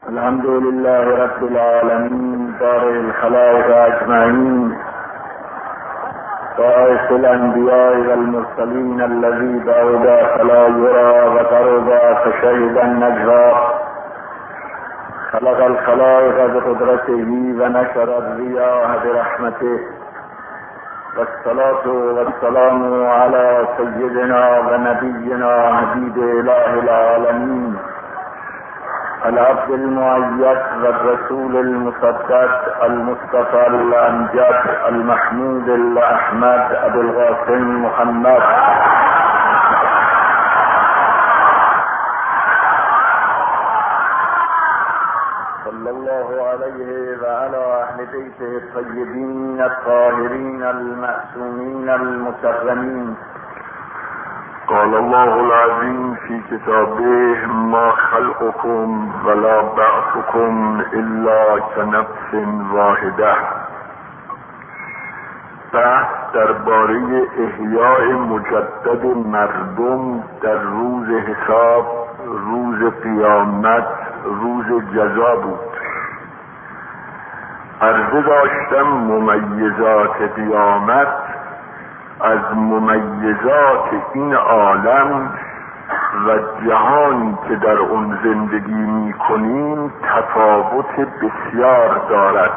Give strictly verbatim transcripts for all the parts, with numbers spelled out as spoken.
الحمد لله رب العالمين بارئ الخلائق اجمعین باعث الانبیاء والمرسلین الذی بعد فلا یرى و قرب فشهد النجوى خلق الخلائق بقدرته و نشر الرياح برحمته والصلاة والسلام على سيدنا ونبينا حبيب اله العالمين العبد المؤيد والرسول المصدق المصطفى الامجد المحمود الاحمد ابو القاسم محمد صلى الله عليه وعلى اهل بيته الطيبين الطاهرين المعصومين المكرمين. قال الله العظيم في كتابه ما خلقكم ولا بعثكم الا كنفس واحده. بحث درباره احیاء مجدد مردم در روز حساب، روز قیامت، روز جزا بود. عرضه داشتم ممیزات قیامت از ممیزات این عالم و جهانی که در اون زندگی می کنیم تفاوت بسیار دارد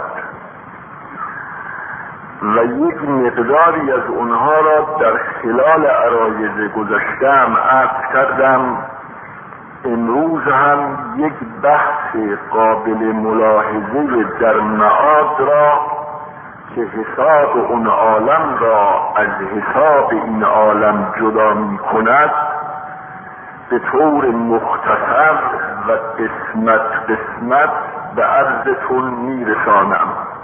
و یک مقداری از اونها را در خلال عرایض گذشتم عرض کردم. امروز هم یک بحث قابل ملاحظه در معاد را که حساب اون عالم را از حساب این عالم جدا می کند به طور مختصر و قسمت قسمت به عرضتون می رسانم.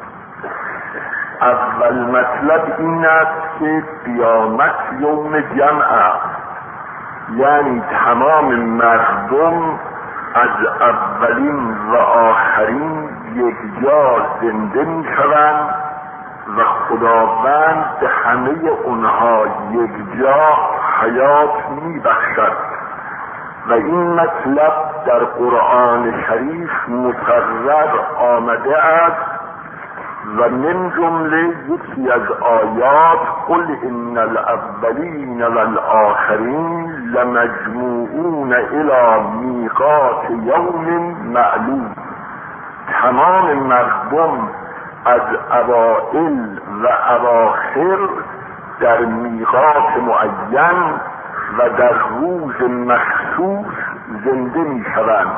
اول مطلب این است که قیامت یوم جمع است، یعنی تمام مردم از اولین و آخرین یک جا زنده می شوند و خداوند به همه اونها یک جا حیات می بخشد و این مطلب در قرآن شریف مکرر آمده است و من جمله یکی از آیات قل ان الاولین والآخرین لمجموعون الی میقات یوم معلوم. تمام مردم از اوائل و اواخر در میقات معین و در روز مخصوص زنده می شوند.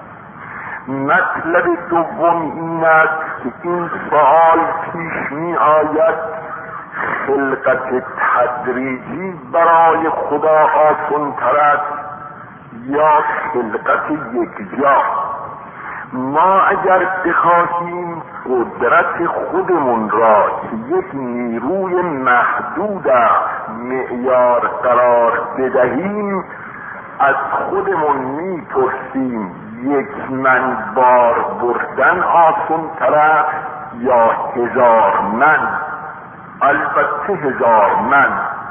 مطلب دوم این است که این سوال پیش می آید خلقت تدریجی برای خدا آسان تر است یا خلقت یک جا؟ ما اگر بخواهیم قدرت خودمون را که یک نیروی محدود معیار قرار بدهیم از خودمون میپرسیم یک من بار بردن آسان تر است یا هزار من؟ البته هزار من.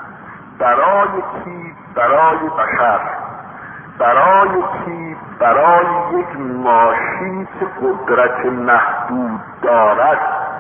برای کی؟ برای بشر. برای کی؟ برای یک ماشین که قدرت محدود دارد.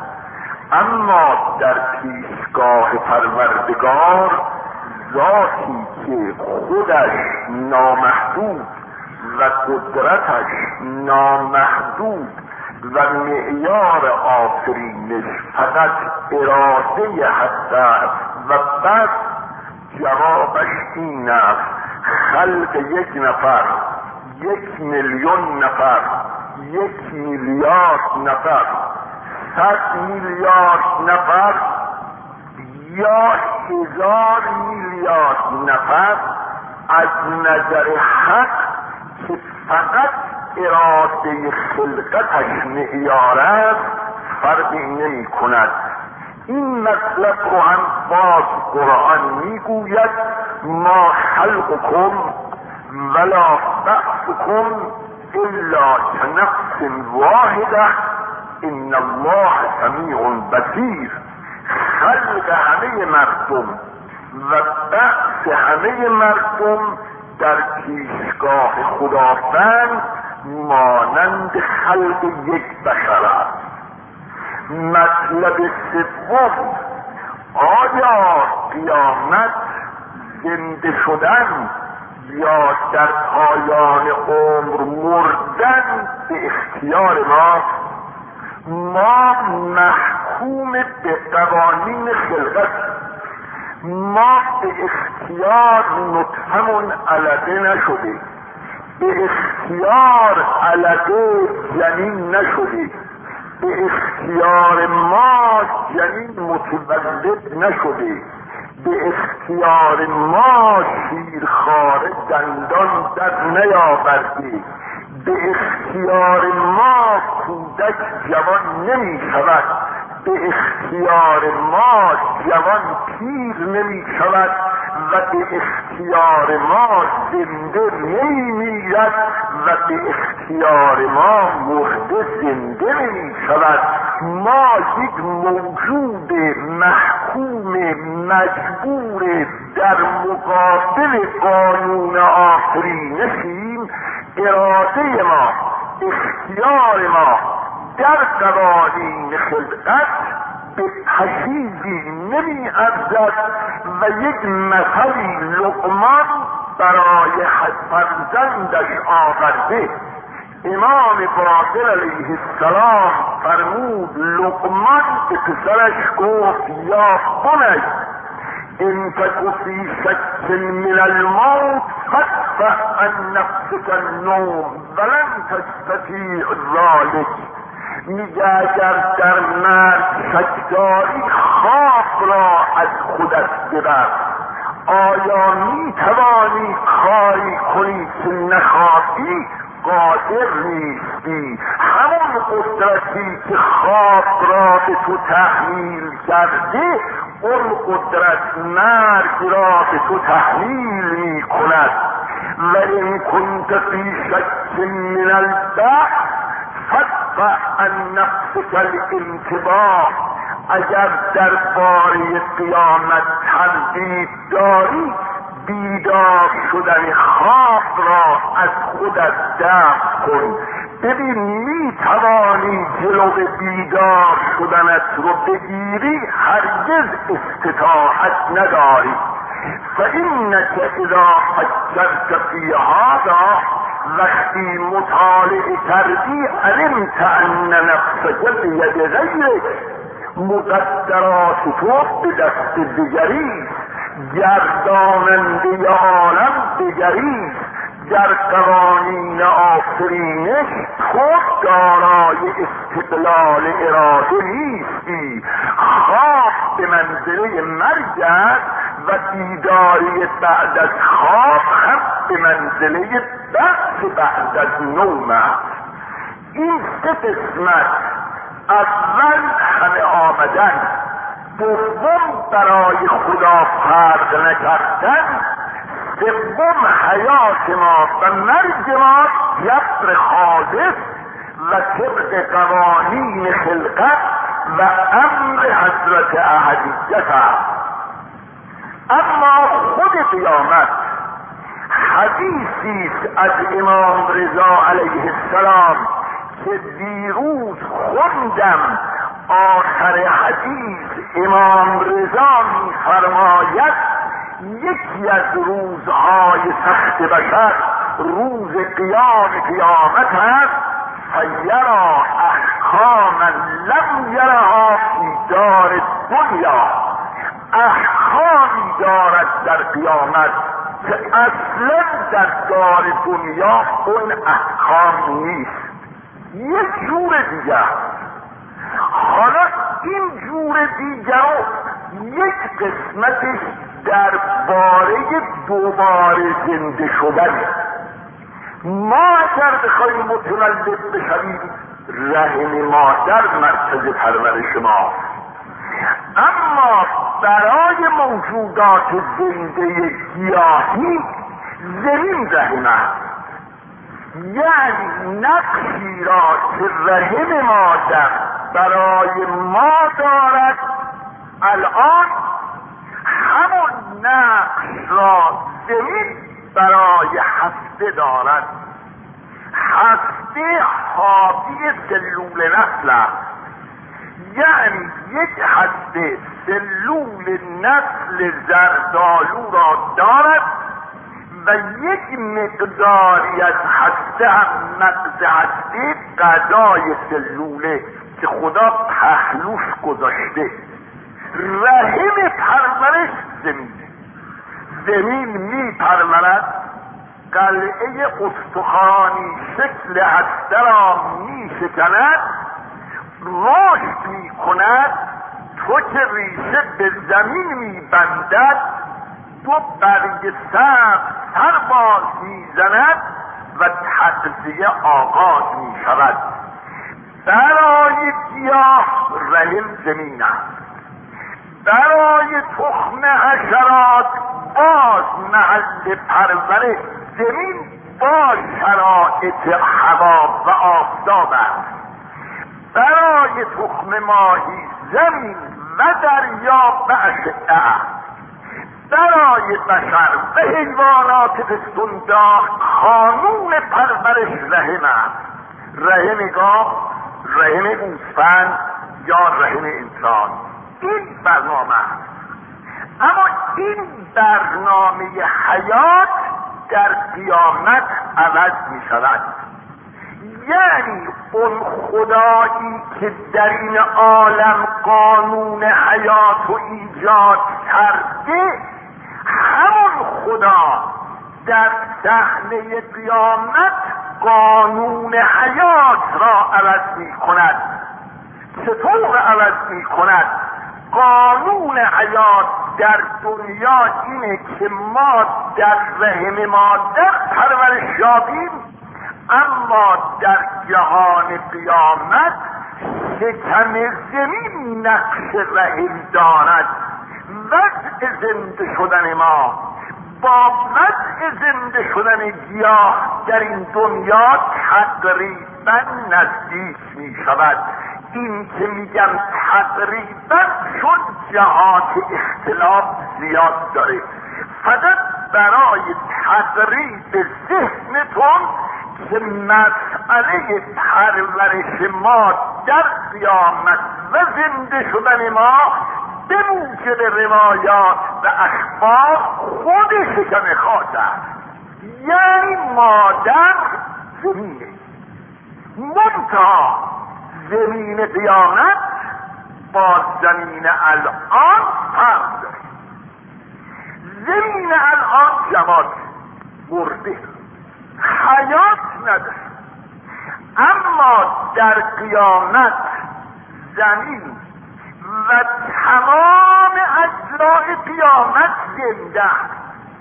اما در پیشگاه پروردگار ذاتی که خودش نامحدود و قدرتش نامحدود و معیار آفرینش فقط اراده هست و بس، جوابش این است خلق یک نفر، یک میلیون نفر، یک میلیارد نفر، صد میلیارد نفر یا هزار میلیارد نفر از نظر حق که فقط اراده خلقتش معیار است فرقی نمی کند. این مطلب رو هم باز قرآن میگوید ما خلقکم ولا بعثکم الا كنفس واحده ان الله سمیع بصیر. خلق همه مردم و بعث همه مردم در پیشگاه خداوند مانند خلق یک بشر است. مطلب سوم، آیا قیامت زنده شدن یا در پایان عمر مردن به اختیار ما؟ ما محکوم به قوانین خلقت، ما به اختیار نطفمون علقه نشده، به اختیار علقه جنین نشده، به اختیار ما جنین متولد نشده، به اختیار ما شیرخواره دندان در نیاورده، به اختیار ما کودک جوان نمی شود، به اختیار ما جوان پیر نمی شود و به اختیار ما زنده نمی میرد و به اختیار ما مرده زنده نمی شود. ما یک موجود محکوم مجبور در مقابل قانون آفرینشیم. اراده ما، اختیار ما در قوانین خلقت به پشیزی نمی ارزد و یک مثلی لقمان برای فرزندش آورده. امام باقر علیه السلام فرمود، لقمان به پسرش گفت یا بنی ان تک فی شک من الموت فادفع عن نفسک النوم ولن تستطیع ذلک. میگه اگر در مرگ شک داری خواب را از خودت ببر. آیا میتوانی کاری کنی که نخوابی؟ قادر نیستی. همون قدرتی که خواب را به تو تحمیل کرده، اون قدرت مرگ را به تو تحمیل می کند. و این کنت فی شک من البعث فادفع عن نفسک الانتباه. اگر در باره قیامت تردید داری، بیدار شدن خواب را از خودت دفع کن. ببین می توانی جلو بیدار شدنت رو بگیری، هرگز استطاعت نداری. فإنک اذا فکرت فی هذا، وقتی مطالعه کردی، علمت ان نفسک بید غیرک، مقدرات تو به دست دیگری، گرداننده عالم دیگری، در قوانین آفرینش تو دارای استقلال اراده نیستی. خواب به منزله مرگ است و بیداری بعد از خواب هم به منزله بحث بعد از نوم است. این سه قسمت، اول همه آمدن، دوم برای خدا فرق نکردن، سوم حیات ما و مرگ ما جبر خالص و طبق قوانین خلقت و امر حضرت احدیت است. اما خود قیامت حدیثی است از امام رضا علیه السلام که دیروز خوندم. آخر حدیث امام رضا می فرماید یکی از روزهای سخت بشر روز قیام قیامت است. فیرا احکاما لم یرها فی دار دنیا. احکامی دارد در قیامت که اصلا در دار دنیا اون احکام نیست، یک جور دیگر. حالا این جور دیگر یک قسمتش درباره دوباره زنده شدن. ما اگر بخوایم متولد بشویم، رحم مادر مرکز پرورش ما، اما برای موجودات زنده گیاهی زمین رحم است. یعنی نقشی را که رحم مادر برای ما دارد، الان همون نقش را زمین برای هسته دارد. هسته حاوی سلول نسل است. یعنی یک هسته سلول نسل زردآلو را دارد و یک مقداری از هسته هم مغز هسته غذای سلوله که خدا پهلوش گذاشته. رحم پرورش زمینه. زمین می پرورد، قلعه استخوانی شکل هسته را می شکند، رشد می کند، تو که ریشه به زمین می بندد، دو برگ سبز سر باز می زند و تغذیه آغاز می شود. برای گیاه رحم زمین است، برای تخم حشرات باز محل پرورش زمین با شرایط هوا و آفتاب است. برای تخم ماهی زمین و دریا و اشعه است. برای بشر و حیوانات پستاندار قانون پرورش رحم است. رحم گاو، رحم گوسفند یا رحم انسان. این برنامه است. اما این برنامه حیات در قیامت عوض می شود. یعنی اون خدایی که در این عالم قانون حیات و ایجاد کرده، همون خدا در صحنه قیامت قانون حیات را عوض می کند. چطور عوض می کند؟ قانون حیات در دنیا اینه که ما در رحم مادر پرورش یابیم، اما در جهان قیامت شکم زمین نقش رحم دارد. وضع زنده شدن ما با وضع زنده شدن گیاه در این دنیا تقریبا نزدیک می شود. این که میگم تقریبا چون جهات اختلاف زیاد داره، فقط برای تقریب ذهنتون که مسئله پرورش ما در قیامت و زنده شدن ما به موجب روایات و اخبار خود شکم خاص است. یعنی مادر زمینه، منتها زمین قیامت با زمین الان فرق داره. زمین الان جماد مرده، حیات نداره، اما در قیامت زمین و تمام اجزای قیامت زنده است.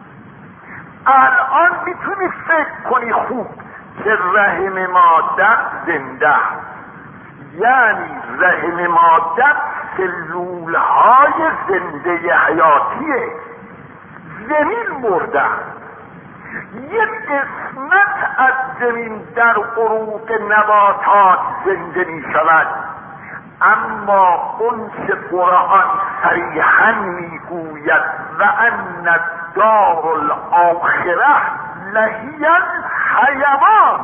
الان میتونی فکر کنی خوب که رحم مادر زنده است. یعنی رحم مادر سلول های زنده حیاتیه. زمین مرده، یک قسمت از زمین در عروق نباتات زنده می شود، اما اون که قرآن صریحا می گوید و ان الدار الاخره لهی الحیوان،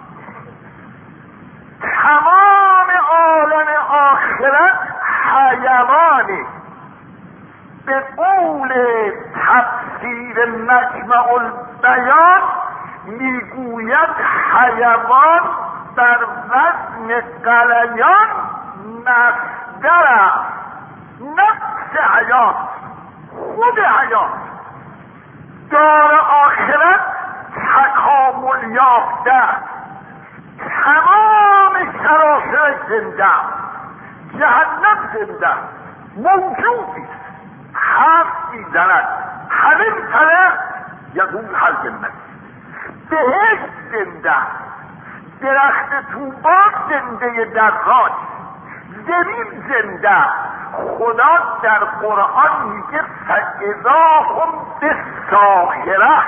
تمام عالم آخرت حیوانه. به قول تفسیر مجمع البیان میگوید حیوان در وزن قلیان مصدر است، نفس حیات، خود حیات. دار آخرت تکامل یافته، تمام سراسر زنده، جهنم زنده موجودی حرف میزند، همه طرف یقول هل جنت، بهشت زنده، درخت توبا زنده در راج، زمین زنده. خدا در قرآن میگه فاذا هم بالساخره،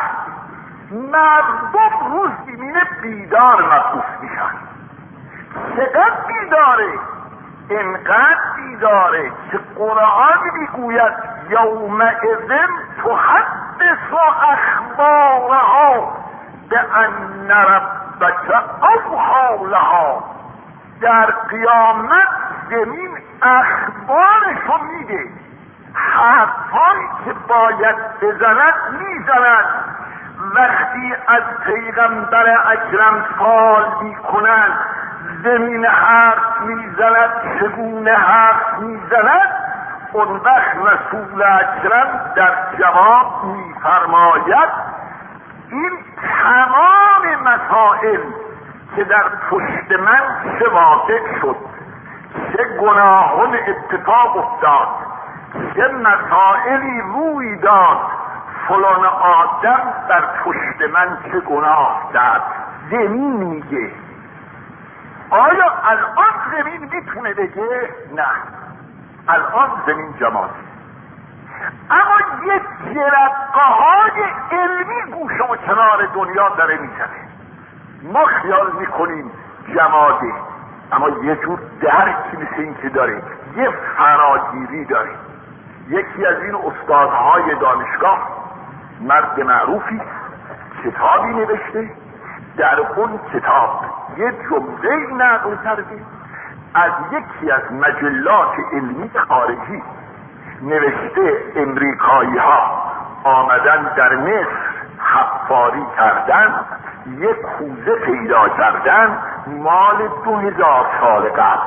مردم روز زمین بیدار محسوس میشن. چقدر بیداره؟ اینقدر بیداره که قرآن میگوید یومئذ تحدث اخبارها بان ربک ربک اوحی لها، در قیامت زمین اخبارشو میده، حرفایی که باید بزند میزند. وقتی از پیغمبر اکرم سوال میکنند زمین حرف میزند، چگونه حرف میزند، اون وقت رسول اکرم در جواب میفرماید این تمام مسائل که در پشت من چه واقع شد، چه گناهان اتفاق افتاد، چه مسائلی روی داد، فلان آدم در پشت من چه گناه کرد، زمین میگه. آیا الان زمین میتونه بگه؟ نه، الان زمین جماده. اما یک جرقه های علمی گوشه و کنار دنیا داره میزنه. ما خیال میکنیم جماده، اما یه جور درکی مثل این که داره، یه فراگیری داره. یکی از این استادهای دانشگاه، مرد معروفی، کتابی نوشته، در اون کتاب یه جمله نقل کرده از یکی از مجلات علمی خارجی. نوشته امریکایی ها آمدن در مصر حفاری کردن، یک کوزه پیدا کردن مال دو هزار سال قبل،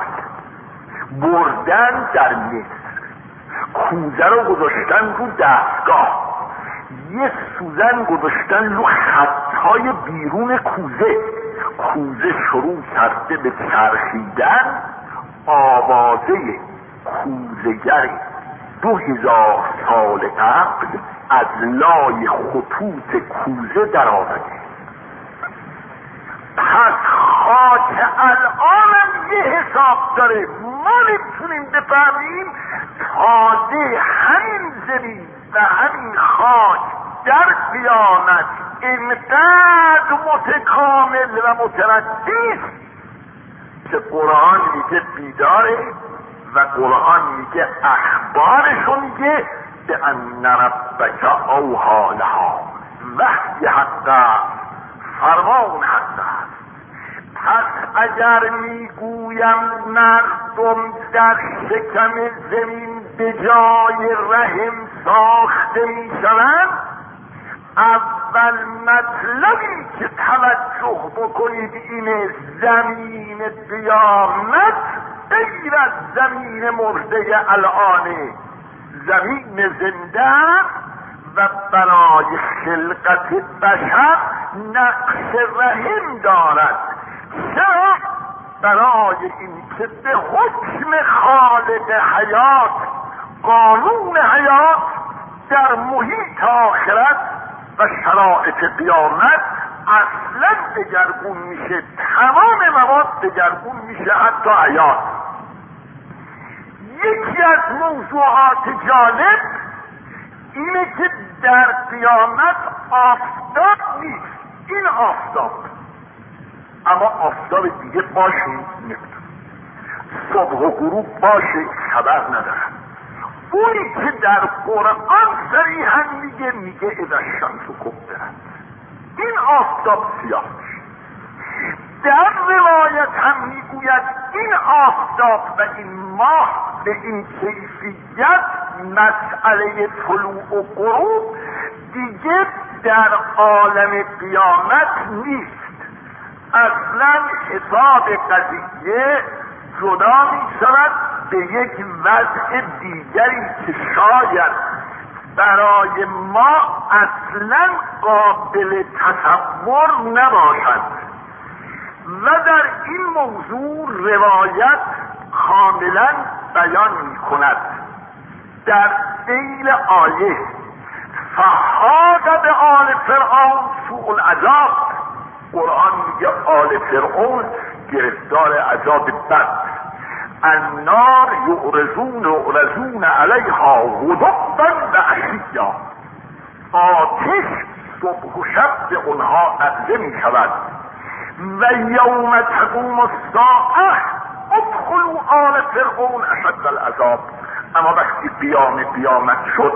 بردن در مصر، کوزه رو گذاشتن رو دستگاه، یه سوزن گذاشتن رو خطهای بیرون کوزه، کوزه شروع کرده به چرخیدن، آوازه کوزه‌گر دو هزار سال قبل از لای خطوط کوزه در آمده. پس خاک الانم یه حساب داره. ما نمیتونیم بفهمیم تازه همین زمین و همین خاک در قیامت اینقدر متکامل و مترقی است که قرآن میگه بیداره و قرآن میگه اخبارشون میگه به ان ربک اوحی لها، وحی حق، فرمان حق است. پس اگر میگویم مردم در شکم زمین به جای رحم ساخته میشوند، اول مطلبی که توجه بکنید اینه زمین قیامت غیر از زمین مرده الانه، زمین زنده و برای خلقت بشر نقش رحم دارد. چرا؟ برای اینکه به حکم خالق حیات، قانون حیات در محیط آخرت و شرایط قیامت اصلا دگرگون میشه، تمام مواد دگرگون میشه، حتی حیات. یکی از موضوعات جالب اینه که در قیامت آفتاب نیست. این آفتاب، اما آفتاب دیگه باشه نمیدونم، صبح و غروب باشه خبر ندارم. اونی که در قرآن صریحا میگه میگه اذا الشمس کبرت، این آفتاب سیاه میشه. در روایت هم میگوید این آفتاب و این ماه به این کیفیت مسئله طلوع و غروب دیگه در عالم قیامت نیست. اصلا حساب قضیه جدا می شود به یک وضع دیگری که شاید برای ما اصلا قابل تصور نباشد. و در این موضوع روایت کاملا بیان می کند. در ذیل آیه فحاق به آل فرعون سوء العذاب، قرآن میگه آل فرعون گرفتار عذاب بد. النار یعرضون یعرضون علیها غدوا و عشیا، آتش صبح و شب به اونها عرضه می شود. و یوم تقوم الساعه ادخلوا آل فرعون اشد العذاب، اما وقتی قیام قیامت شد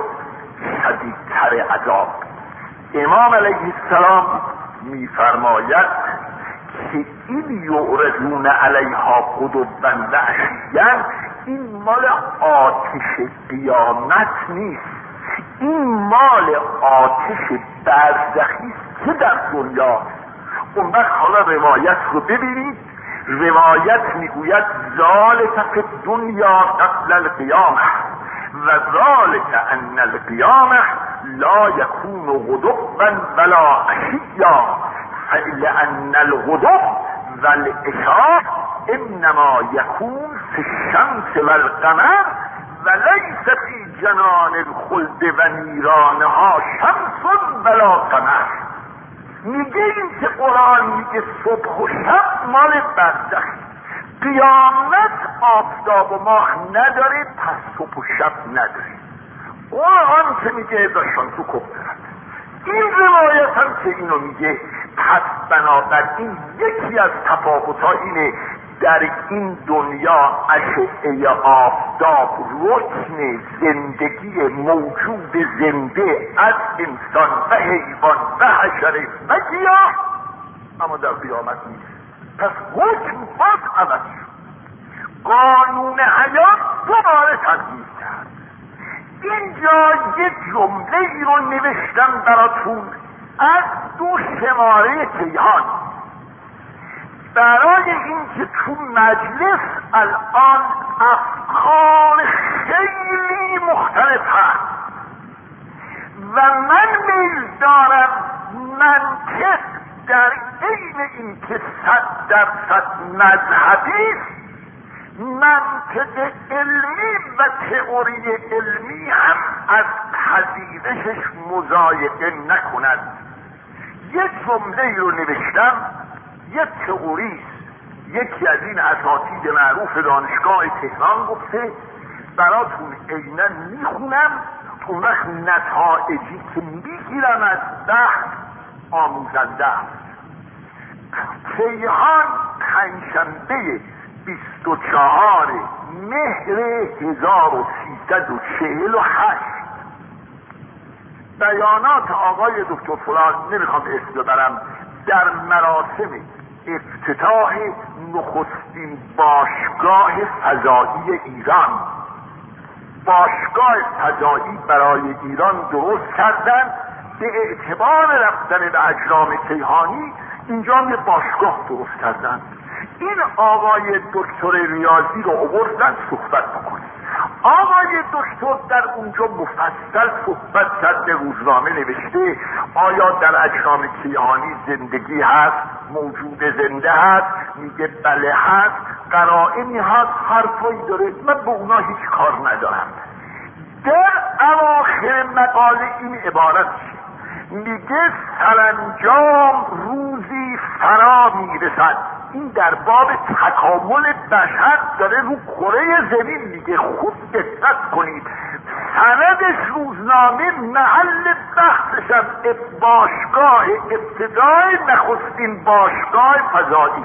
شدیدتر عذاب. امام علیه السلام میفرماید که این یعرضون علیها غدوا و عشیا، این مال آتش قیامت نیست، این مال آتش برزخی که در دنیا. اون وقت حالا روایت رو ببینید، روایت میگوید ذالک فی الدنیا قبل القیامه و ذالک ان القیامه لا یکون غدوا ولا عشیا لان الغدو والعشاء انما یکون فی الشمس والقمر وليس فی جنان الخلد و نیرانها شمس ولا قمر. میگه این که قرآن میگه صبح و شب مال برزخی، قیامت آفتاب و ماه نداره، پس صبح و شب نداره. قرآن که میگه داشتن تو کفرت، این روایت هم که اینو میگه. پس بنابراین یکی از تفاوت‌ها اینه در این دنیا اشعه آفتاب رکن زندگی موجود زنده از انسان و حیوان و حشره و گیاه، اما در قیامت نیست. پس حکم باز عوض شد، قانون حیات دوباره تغییر کرد. اینجا یک جمله ای رو نوشتم براتون از دو شماره کیهان، برای اینکه تو مجلس الان افکار خیلی مختلف هست و من میل دارم منطق در عین اینکه صد درصد مذهبی، منطق علمی و تئوری علمی هم از پذیرشش مضایقه نکند. یک جمله رو نوشتم، یک تئوریست، یکی از این اساتید معروف دانشگاه تهران گفته، براتون عیناً میخونم، اون وقت نتایجی که میگیرم از بحث آموزنده است. کیهان پنجشنبه بیست و چهار مهر هزار و سیصد و چهل و هشت بیانات آقای دکتر فلان، نمیخوام اسم ببرم، در مراسم افتتاح نخستین باشگاه فضایی ایران، باشگاه فضایی برای ایران درست کردن به اعتبار رفتن به اجرام کیهانی. اینجا یه باشگاه درست کردن. این آقای دکتر ریاضی رو آوردن صحبت بکنه. آقای دکتر در اونجا مفصل صحبت کرد، به روزنامه نوشته آیا در اجرام کیهانی زندگی هست، موجود زنده هست؟ میگه بله هست، قرائنی هست، حرفایی داره، من به اونا هیچ کار ندارم. در اواخر مقاله این عبارت میگه سرانجام روزی فرا میرسد. این در باب تکامل بشر داره رو کره زمین میگه، خوب دقت کنید. سندش روزنامه، محل بحثش هم باشگاه ابتدای نخستین باشگاه فضایی.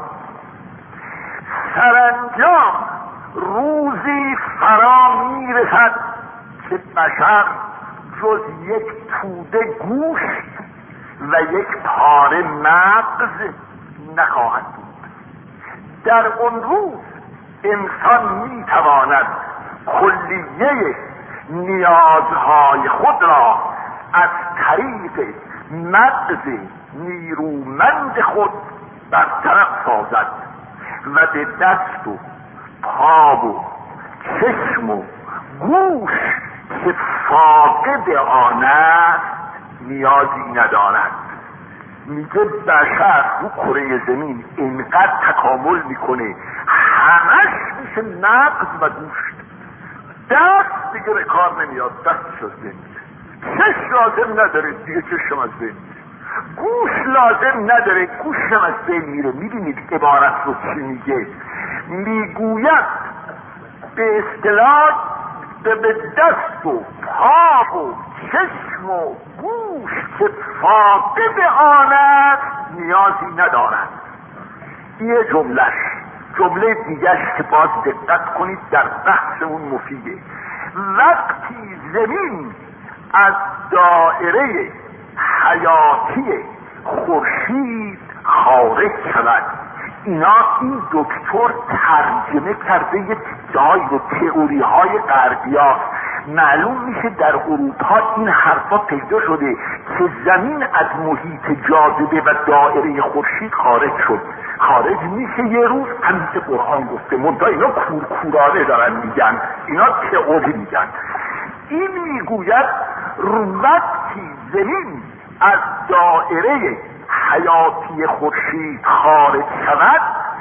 سرانجام روزی فرا میرسد که بشر جز یک توده گوشت و یک پاره مغز نخواهد بود. در اون روز انسان میتواند کلیه نیازهای خود را از طریق مغز نیرومند خود برطرف سازد و به دست و پا و چشم و گوش که فاقد آن است نیازی ندارد. میگه بشر رو کره زمین اینقدر تکامل میکنه همش میشه نقض و گوشت. دست دیگه به کار نمیاد، دستش از بین میره. چشم لازم نداره، دیگه چشم از بین میره. گوش لازم نداره، گوشم از بین میره. میبینید عبارت رو چی میگه؟ میگوید به اصطلاح به دست و پا و چشم و گوش که فاقد آن است نیازی ندارد. یه جملهش. جمله دیگرش که باز دقت کنید در بحث اون مفیده. وقتی زمین از دایره حیاتی خورشید خارج شود. اینا این دکتر ترجمه کرده یه چیزهای و تئوری های غربی‌ها. معلوم میشه در اروپا این حرفا پیدا شده که زمین از محیط جاذبه و دایره خورشید خارج شد. خارج میشه یه روز، همیشه قرآن گفته، منتها اینا کورکورانه دارن میگن، اینا تئوری میگن. این میگوید وقتی زمین از دایره حیاتی خورشید خارج شود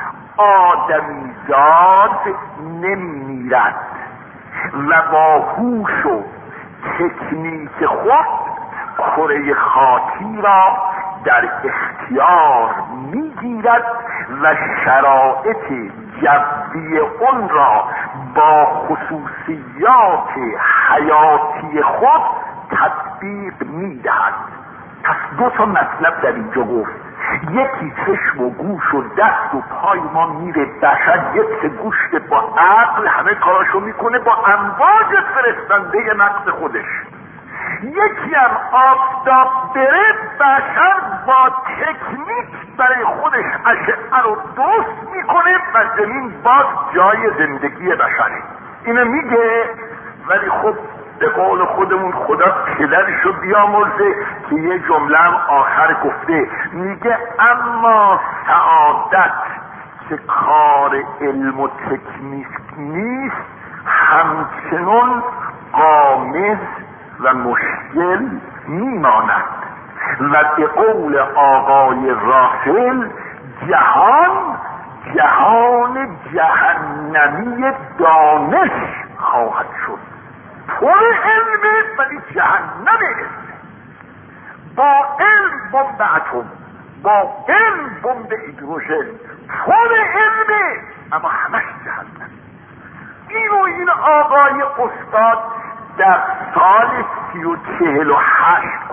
آدمیزاد نمیمیرد و با هوش و تکنیک خود کره خاکی را در اختیار میگیرد و شرایط جوی اون را با خصوصیات حیاتی خود تطبیق میدهد. پس دو تا مطلب در اینجا گفت. یکی چشم و گوش و دست و پای ما میره، بشر یک گوشت با عقل همه کاراشو میکنه با امواج فرستنده نقص خودش. یکی هم آفتاب بره، بشر با تکنیک برای خودش اشعه رو درست میکنه و زمین باز جای زندگی بشره. اینو میگه، ولی خب به قول خودمون خدا پدرشو بیامرزه که یه جمله هم آخر گفته، میگه اما سعادت که کار علم و تکنیک نیست همچنان غامض و مشکل میماند. و به قول آقای راسل جهان جهان جهنمی دانش خواهد شد. پر علمه ولی جهنمه. با علم بمب اتم، با علم بمب هیدروژن، پر علمه اما همش جهنم. اینو این آقای استاد در سال سی و چهل و هشت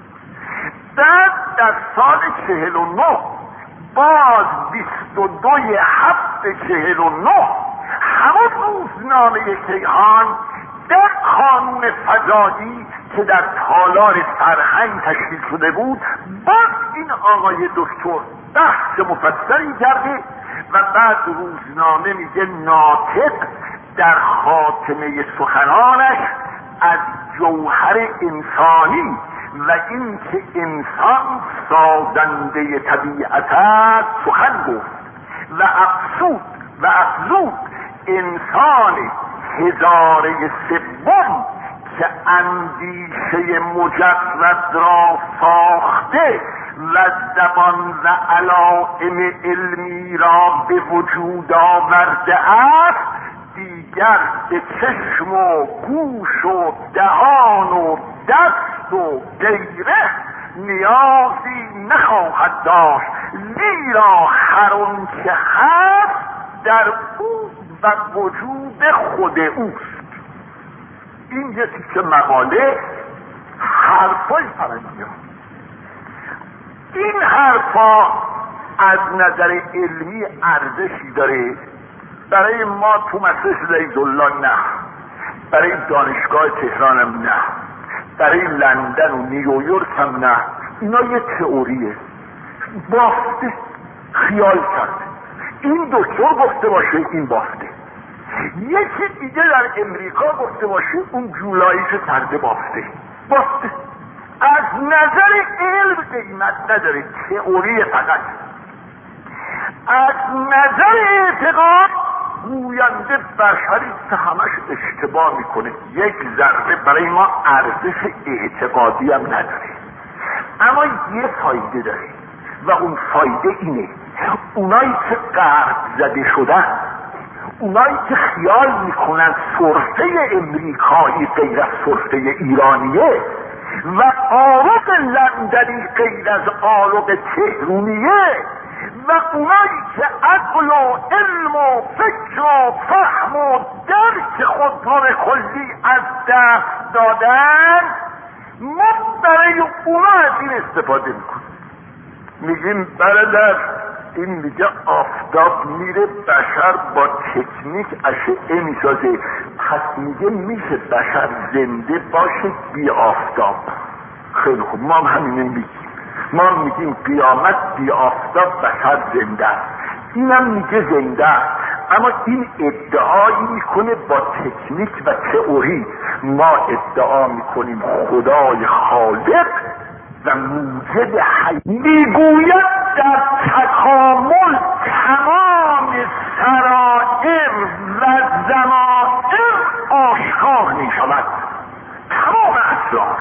بعد در سال چهل و نه باز بیست و دوی هفت چهل و نه همون روزنامه کیهان در قانون فضایی که در تالار فرهنگ تشکیل شده بود باز این آقای دکتر بحث مفصلی کرده و بعد روزنامه میگه ناطق در خاتمه سخنانش از جوهر انسانی و این که انسان سازنده طبیعت است سخن گفت و افزود و افزود انسان هزاره سوم که اندیشه مجرد را ساخته و زبان و علائم علمی را به وجود آورده است دیگر به چشم و گوش و دهان و دست و غیره نیازی نخواهد داشت، زیرا هر اون که هست در او و وجود خود اوست. این یه تیکه مقاله حرفای فرنگی ها. این حرفا از نظر علمی ارزشی داره برای ما تو مسجد لیزالله نه، برای دانشگاه تهران هم نه، برای لندن و نیویورک هم نه. اینا یه تئوریه، بافته، خیال کرده. این دکتر گفته باشه این بافته، یکی دیگه در امریکا گفته باشه اون جولاییش کرده بافته بافته. از نظر علم قیمت نداره، تئوری فقط. از نظر اعتقاد گوینده بشری که همش اشتباه میکنه، یک ذره برای ما ارزش اعتقادی هم نداره، اما یه فایده داره و اون فایده اینه اونایی که غرب زده شدن، اونایی که خیال میکنن سرفه امریکایی غیر از سرفه ایرانیه و آرق لندنی غیر از آرق تهرونیه و اونایی که عقل و علم و فکر و فهم و درک خود را به کلی از دست دادن، ما برای اونا از این استفاده میکنیم. میگیم برادر این میگه آفتاب میره بشر با تکنیک اشعه میسازه، پس میگه میشه بشر زنده باشه بی آفتاب. خیلی خوب، ما هم همینه میگیم. ما میگیم قیامت بی آفتاب بشر زنده است، اینم میگه زنده است، اما این ادعایی میکنه با تکنیک و تئوری. ما ادعا میکنیم خدای خالق و موجد حی میگوید در تکامل تمام سرائر و ضمائر آشکار میشود، تمام اسرار.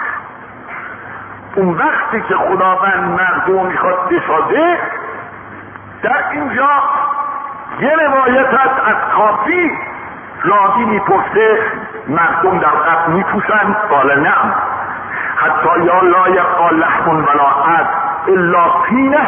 اون وقتی که خداوند مردم میخواد بسازه، در اینجا یه روایت هست از کافی، راوی میپرسه مردم در قبل میپوشند؟ قال نعم، حتی یا لا یبقی لحم ولا عظم الا طینه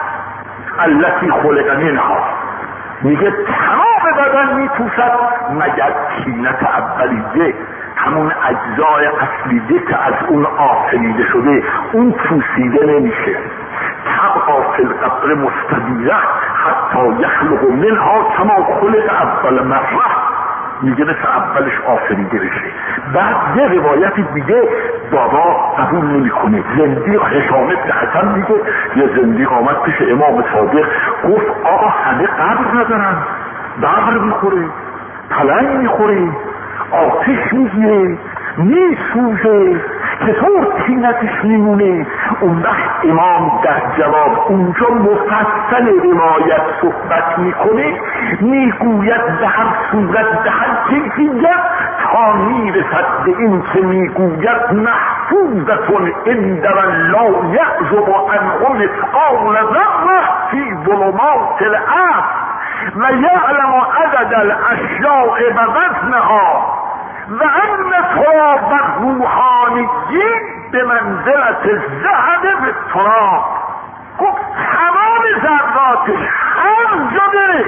التي خلق منها. میگه تمام بدن میپوشد مگر طینت اولیه، همون اجزای اصلیه که از اون آفریده شده، اون پوسیده نمیشه. تبقى فی القبر مستدیره حتی یخلق منها کما خلق اول مره. میگه مثل اولش آفریده بشه. بعد یه روایتی دیگه بابا قبول نمیکنه. زندیق هشام بن حسن میگه یه زندیق آمد پیش امام صادق گفت آقا همه قبر ندارن، بقر میخوره، پلنگ میخوره، آتش میگیره، میسوزه، چطور طینتش میمونه؟ اون وقت امام در جواب اونجا مفصل روایت صحبت میکنه، میگوید به هر صورت به هر کیفیت تا میرسد به این که میگوید محفوظتون عند الله یعزب عنه مثقال ذره فی ظلمات الارض و یعلم عدد الاشیاء و وزنها و ان تراب روحانیین به منزلت الذهب به تراب. گفت تمام ذراتش هر جا بره،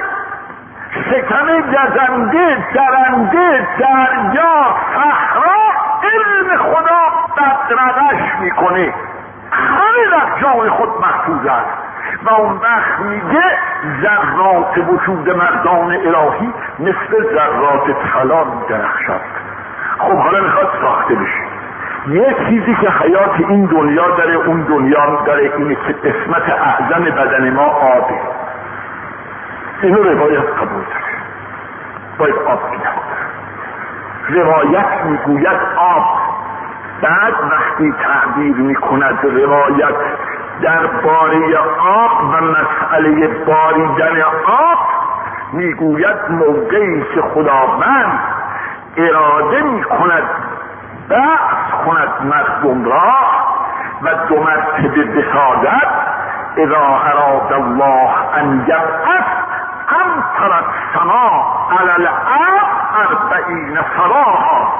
شکم گزنده، درنده، دریا، صحرا، علم خدا بدرقش میکنه، همه در جای خود محفوظ است. و اون وقت میگه ذرات وجود مردان الهی مثل ذرات طلا میدرخشد. خب حالا میخواد ساخته بشه. یه چیزی که حیات این دنیا داره اون دنیا داره، اینه که قسمت اعظم بدن ما آبه. اینو روایت قبول داره، باید آب بیاره. روایت میگوید آب. بعد وقتی تعبیر میکند روایت درباره آب و مسئله باریدن آب، میگوید موقعی که خداوند اراده میکند بعث کند مردم را و دو مرتبه بسازد، اذا اراد الله ان یبعث امطر السماء علی الارض اربعین صباحا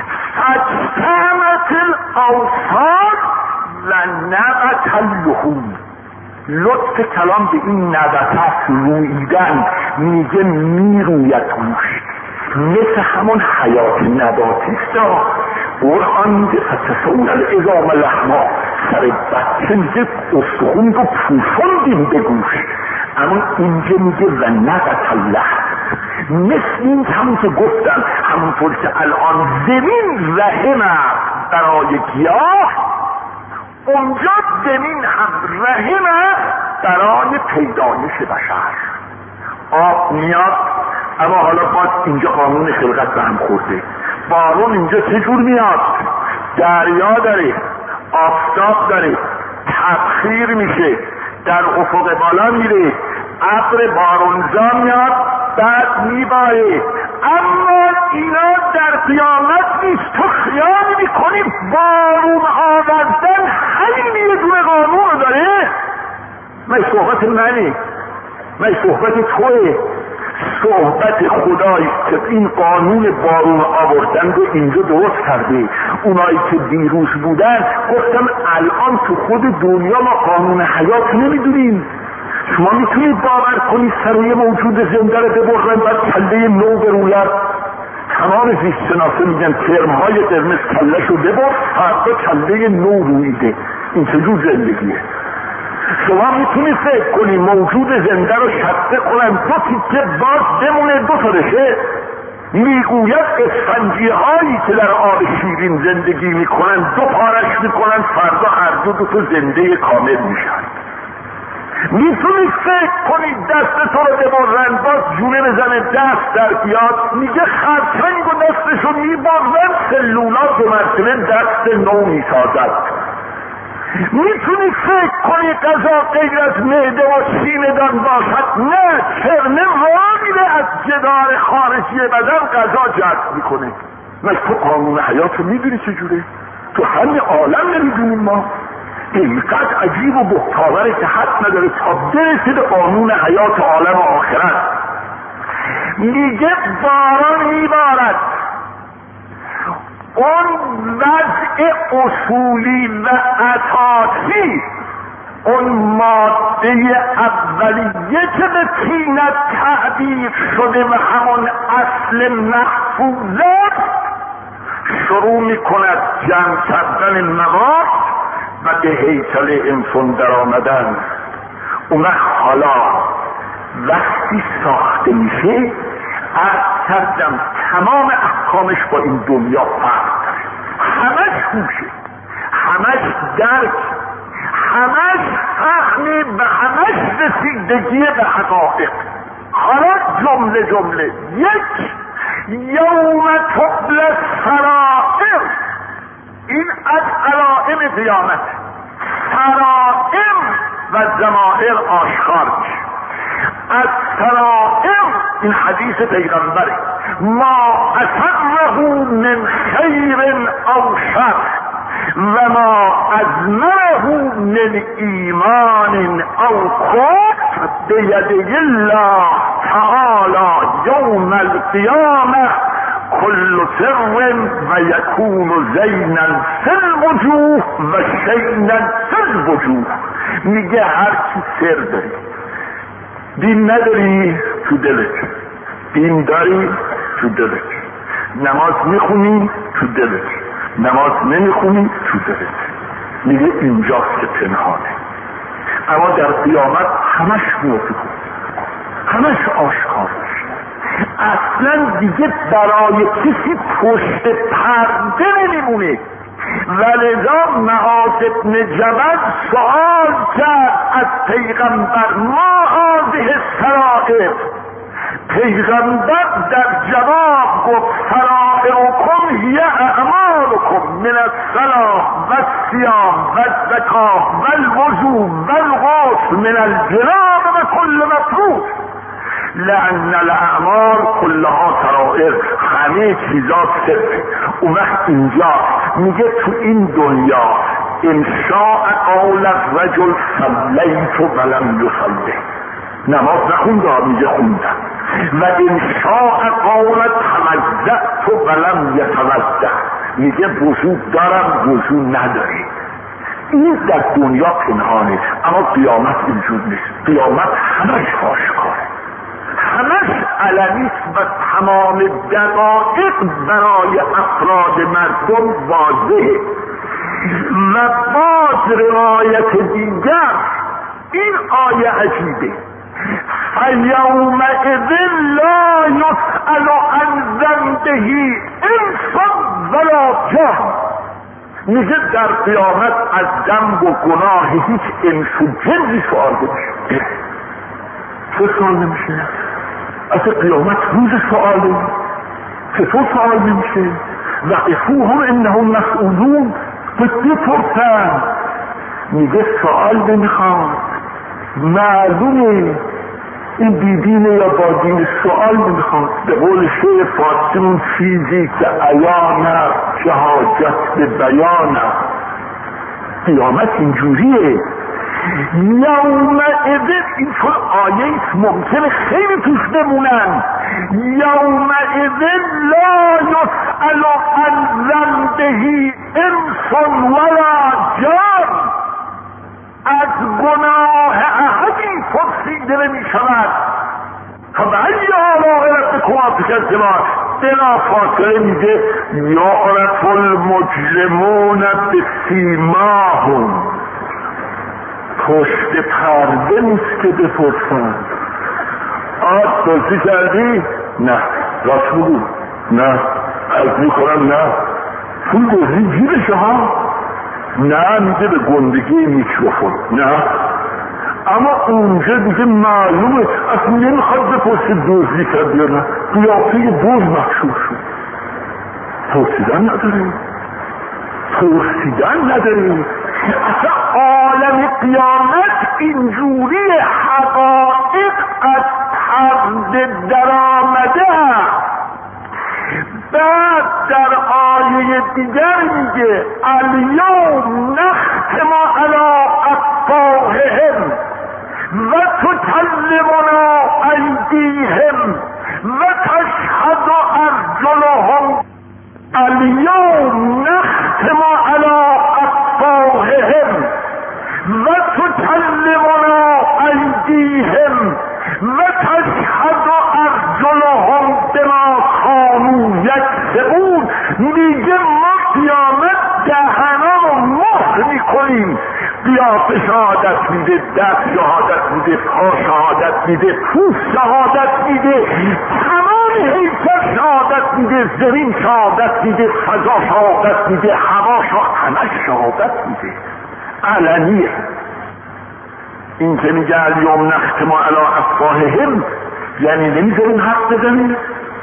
فاجتمعت الاوصال و نبت اللحوم. لطف کلام به این نبت است، رویدن. میگه میروید گوشت، مثل همون حیات نباتی است. قرآن میگه فتسون العظام لحما، سر بچه میگه استخون رو پوشوندیم به گوشت، اما اینجا میگه و نبت اللحم. مثل این همون که گفتم، همونطور که الان زمین رحم است برای گیاه، اونجا زمین هم رحم است برای پیدایش بشر. آب میاد، اما حالا باز اینجا قانون خلقت به هم خورده. بارون اینجا چجور میاد؟ دریا داره، آفتاب داره، تبخیر میشه، در افق بالا میره، ابر بارونزا میاد، بعد میباره. اما اینا در قیامت نیست. تو خیال میکنی بارون آوردن همین یه دونه قانون داره؟ من صحبت منی، من صحبت توه، صحبت خدایی که این قانون بارون آوردن رو اینجا درست کرده. اونایی که دیروز بودن گفتم الان تو خود دنیا ما قانون حیات نمیدونیم. شما میتونید باور کنید سر یه موجود زنده رو ببرن بعد کله نو برولن؟ تمام زیست شناسه میگن ترمهای قرمز کلش رو ببر، فردا کله نو رویده. این چجور زندگیه؟ شما میتونید فکر کنید موجود زنده رو شقه کنن دو تیکه باز بمونه دو تا بشه؟ میگوید اسفنجی هایی که در آب شیرین زندگی میکنن دو پارش میکنن، فردا هر دو دو تا زنده کامل میشن. میتونید فکر کنید دست تو رو ببرن باز جونه بزنه دست در بیاد؟ میگه خرچنگ و دستشو میبرن سلولات دو مرتبه دست نو میسازد. میتونید فکر کنید غذا غیر از معده و سینه دان باشد؟ نه، چرمه را میره از جدار خارجی بدن غذا جذب میکنه. نه تو قانون حیات رو میدونی چجوره؟ تو همین عالم نمیدونیم ما. اینقدر عجیب و بهتاوره که حد نداره تا برسه به قانون حیات عالم و آخرت. میگه باران میبارد، اون وضع اصولی و اساسی، اون ماده اولیه که به طینت تعبیر شده و همون اصل محفوظات شروع میکند جمع کردن مواد و به هیکل انسان در آمدن. اون حالا وقتی ساخته میشه عرض کردم تمام احکامش با این دنیا فرق داره. همش خوشه، همش درک، همش فهمی و همش رسیدگی به حقایق. حالا جمله جمله یک یوم تبل السرائر، این از علائم قیامت. سرائر و ضمائر آشکار میشه. از سرائر این حدیث پیغمبره، ما اسره من خیر او شر و ما ازمره من ایمان او کفر بیده الله تعالی یوم القیامه کل سر و یکون زینا فی الوجوه و شینا فی الوجوه. میگه هر کی سر داری، دین نداری تو دلت، دین داری تو دلت، نماز میخونی تو دلت، نماز نمیخونی تو دلت. میگه اینجاست که پنهانه، اما در قیامت همش میفته، همش آشکار میشه. اصلا دیگه برای کسی پشت پرده نمیمونه. ولذا معاذ بن جبل سؤال کرد از پیغمبر ما هذه السرائر. پیغمبر در جواب گفت سرائرکم هی اعمالکم من الصلاة و الصیام و الزکاة و الوضوء و الغسل من الجناب و کل مفروض، لأن الاعمال کلها سرائر، همه چیزا سره. اون وقت اینجا میگه تو این دنیا انشاء قول الرجل صلیت ولم یصلی، نماز نخوندم میگه خوندم، و انشاء قول تمزعت ولم یتمزع، میگه وضو دارم وضو نداری. این در دنیا پنهانه، اما قیامت اینجور نیست. قیامت همش آشکاره، همش علنیست و تمام دقایق برای افراد مردم واضحه. و باز روایت دیگر این آیه عجیبه، فیومئذ لا یسأل عن ذنبه انس ولا جان. میگه در قیامت از ذنب و گناه هیچ انس و جنی سؤال نمیشه. چه سؤال نمیشه؟ اصلا قیامت روز سؤاله، چطور سؤال نمیشه؟ وقفوهم انهم مسئولون، بپرسن. میگه سؤال نمیخواد، معلومه این بیدینه یا بادین، سؤال نمیخواد. به قول شیخ فاطمی چیزی که عیانه که حاجت به بیانه. قیامت اینجوریه. یومئذ این چون آیه ممکنه خیلی توش بمونن. یومئذ لا یسأل عن ذنبه انس ولا جان، از گناه احدی پرسیده نمی شود. فبأی آلاء ربکما تکذبان. بلا فاصله میگه یعرف المجرمون بسیماهم، پشت پرده نیست که بپرسن. آج بازی کردی؟ نه. راست بگو نه از میکنم نه پول دزدی جیبشه ها نه میگه به گندگی میکروفون نه اما اونجا دیگه معلومه اصلا نمیخواد بپرسه دزدی کرد یا نه قیافه دزد مخشور شد پرسیدن نداره پرسیدن نداره اصلا عالم قیامت اینجوری حقایق از حرد در آمده. بعد در آیه دیگر میگه الیوم نختم علی افواههم و تکلمنا ایدیهم و تشهد ارجلهم الیوم نختم علی افواههم و تکلمنا ایدیهم و تشهد ارجلهم بما کانوا یکسبون. میگه ما قیامت دهنا رو مهر میکنیم، قیافه شهادت میده، دست شهادت میده، پا شهادت میده، پوست شهادت میده، تمام حیثیت شهادت میده، زمین شهادت میده، فضا شهادت میده، هوا شهادت شهادت میده. علنیه. این که میگه الیوم نختم علی افواههم یعنی نمیذاریم حرف بزنیم،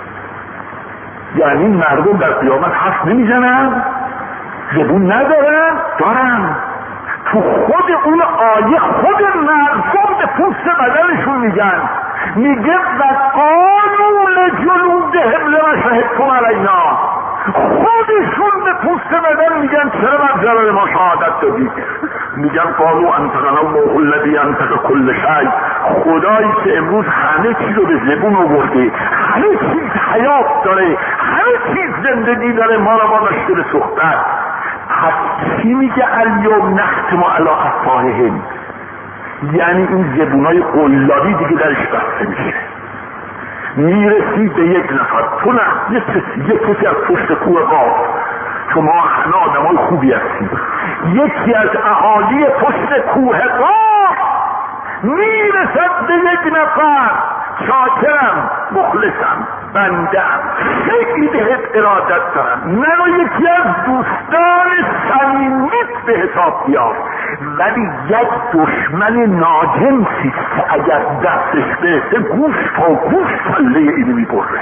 یعنی مردم در قیامت حرف نمیزنن، زبون ندارن، دارن. تو خود اون آیه خود مردم به پوست بدنشون میگن، میگه و قالوا لجلودهم لما شهدتم علینا، خودشون به پوست بدن میگن چرا بر جلال ما شهادت دادید؟ میگن قالوا انطقنا الله الذی انطق کل شیء، خدایی که امروز همه چیز رو به زبون آورده، همه چیز حیات داره، همه چیز زندگی داره، ما رو با داشته به صحبت. پس چی میگه الیوم نختم علی افواههم؟ یعنی این زبونای قلابی دیگه درش بسته میشه. میرسی به یک نفر، تو نه یک کسی یک کسی از پشت کوه قاف، شما همه آدمای خوبی هستید، یکی از اهالی پشت کوه قاف میرسد به یک نفر، شاکرم، مخلصم، بندم، خیلی بهت ارادت دارم، منو یکی از دوستان صمیمیت به حساب بیار، ولی یک دشمن ناجنسی که اگر دستش بهته گوشت تا گوشت پله اینو میبره.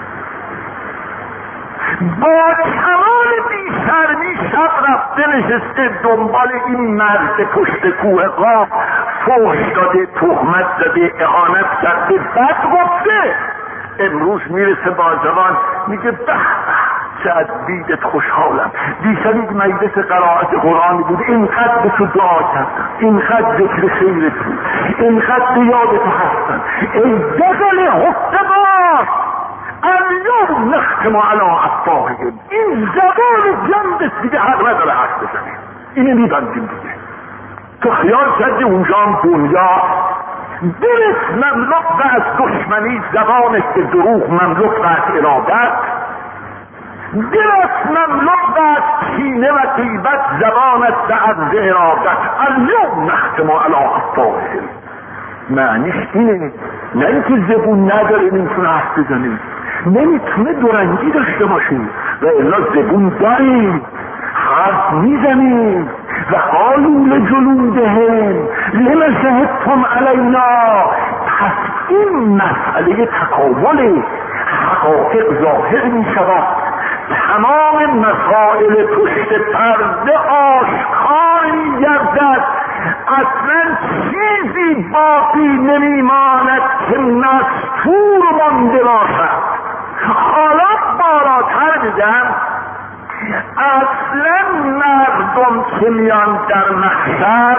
با کمال بیشرمی شب رفته نشسته دنبال این مرد پشت کوه قاف، فحش داده، تهمت زده، اهانت کرده، بد گفته. امروز میرسه با جوان میگه به به چه از دیدت خوشحالم، دیشب یک مجلس قرائت قرآنی بود، اینقدر به تو دعا کردم، اینقدر ذکر خیرت بود، اینقدر به یاد تو هستم، ای دل حقبار الیوم نختم علی افواههم. این زبان جنبت دیگه حق نداره حرف بزنه، اینو میبندیم دیگه. تو خیال کردی اونجا هم دنیا دلت مملوک و از دشمنی، زبانت به دروغ مملوک و از ارادت، دلت مملوک و از کینه و غیبت، زبانت به از ارادت. الیوم نختم علی افواههم معنیش اینه، نه اینکه زبون نداره نمیتونه حرف بزنه، نمیتونه دورنگی داشته باشه، و الا زبون داریم، حرف میزنیم. و قالوا لجلودهم لما شهدتم علینا. پس این مسئله تکامل حقایق ظاهر می شود، تمام مسائل پشت پرده آشکار می گردد، اصلا چیزی باقی نمی ماند که مستور مانده باشد. حالا بالاتر میگم اصلا مردم که میان در محشر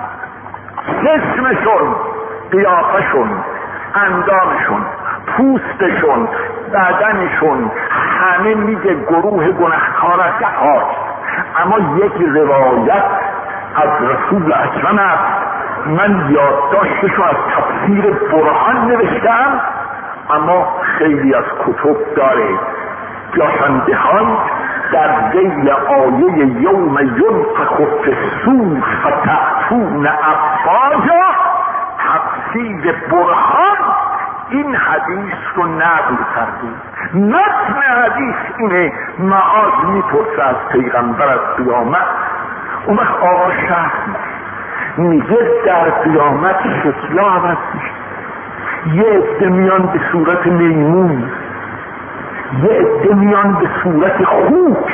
چشمشون، قیافشون، اندامشون، پوستشون، بدنشون همه میگه گروه گناهکار است. اما یک روایت از رسول اکرم است، من یادداشتشو از تفسیر برهان نوشتم اما خیلی از کتب داره، جاشندهان در ذیل آیه یوم ینفخ فی الصور فتأتون افواجا، تفسیر برهان این حدیث رو نقل کرده. متن حدیث اینه: معاذ میپرسه از پیغمبر از قیامت. اون وقت آقا شرح میگه در قیامت شکلا عوض میشه. یه عده میان به صورت میمون، یه عده میان به صورت خوک،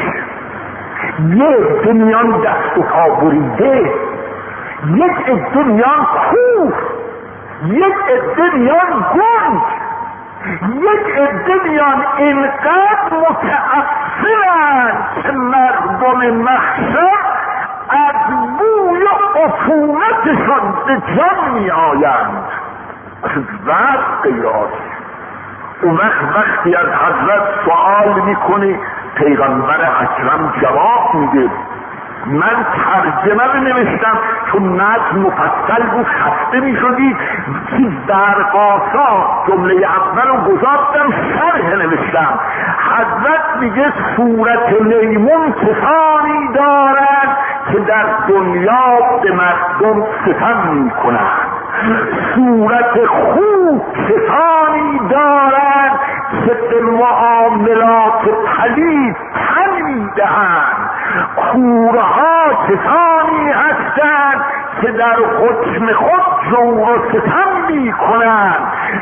یه عده میان دست و پا بریده، یک عده میان کور، یک عده میان گنج، یک عده میان اینقدر متأثرن که مردم محشر از بوی عفونتشون به جان می آیند. وقت قیاس. اون وقت وقتی از حضرت سوال میکنه پیغمبر اکرم جواب میده. من ترجمه رو نوشتم چون متن مفصل بود خسته میشدی، چیز درقاسا جمله اول رو گذاشتم شرح نوشتم. حضرت میگه صورت میمون کسانی دارند که در دنیا به مردم ستم میکنند، صورت خوب کسانی دارند که به معاملات پلید تن میدهند، کورها کسانی هستند که در حکم خود جور و ستم میکنند،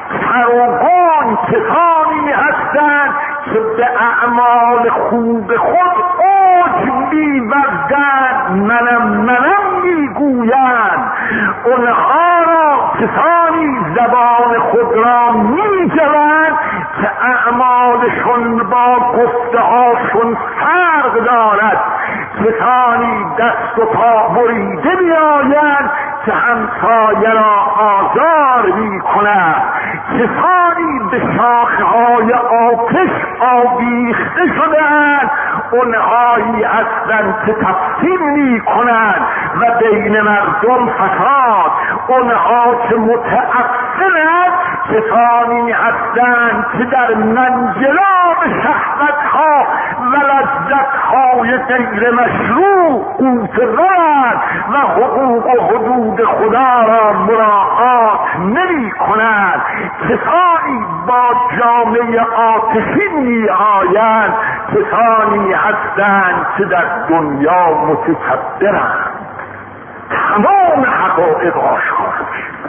سروگان کسانی هستند که به اعمال خوب خود اوج می‌ورزند، منم منم میگویند. اونها را کسانی زبان خود را میجوند که اعمالشون با گفته هاشون فرق دارد، کسانی دست و پا بریده میآیند که همسایه را آزار میکنند، کسانی به شاخه‌های آتش آویخته شده‌اند، اونهایی هستند که تقسیم میکنند و بین مردم فساد، اونها که متأثرند کسانی هستند که در منجلاب شهوتها و لذتهای غیر مشروع غوطه‌ورند و حقوق و حدود خدا را مراعات نمی کنند، کسانی با جامعه آتشین می آیند، کسانی هستند که در دنیا متکبرند. تمام حقایق آشکار میشه،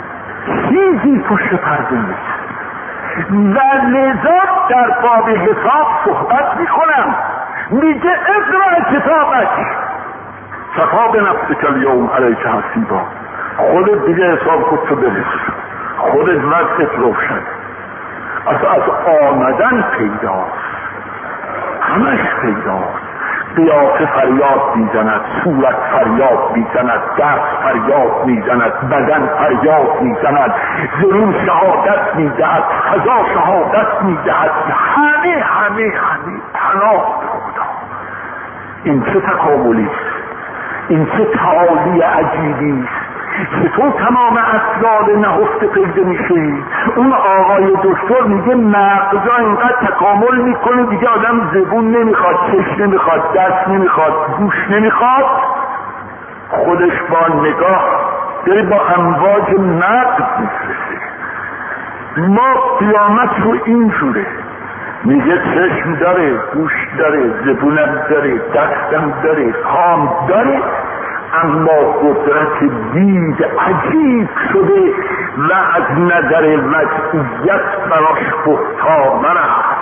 چیزی پشت پرده نیست. و لذا در باب حساب صحبت میکنم، میگه اقرأ کتابک کفی بنفسک الیوم علیک حسیبا. خودت دیگه حساب کن تو برس، خودت وقتت روشن. از از آمدن پیداست، همش پیداست. قیافه فریاد میزند، صورت فریاد میزند، دست فریاد میزند، بدن فریاد میزند، ضرور شهادت میدهد، خدا شهادت میدهد، همه همه همه پناه به خدا. این چه تکاملی است، این چه تعالی عجیبی است که تو تمام اسرار نهفته پیدا میشی. اون آقای دکتر میگه مغزا اینقدر تکامل میکنه دیگه آدم زبون نمیخواد، چشم نمیخواد، دست نمیخواد، گوش نمیخواد، خودش با نگاه داره با امواج مغز میفرسته. ما قیامت رو اینجوره، میگه چشم داره، گوش داره، زبونم داره، دستم داره، پام داره، اما قدرت دید عجیب شده و از نظر وضعیت براش گفتار است.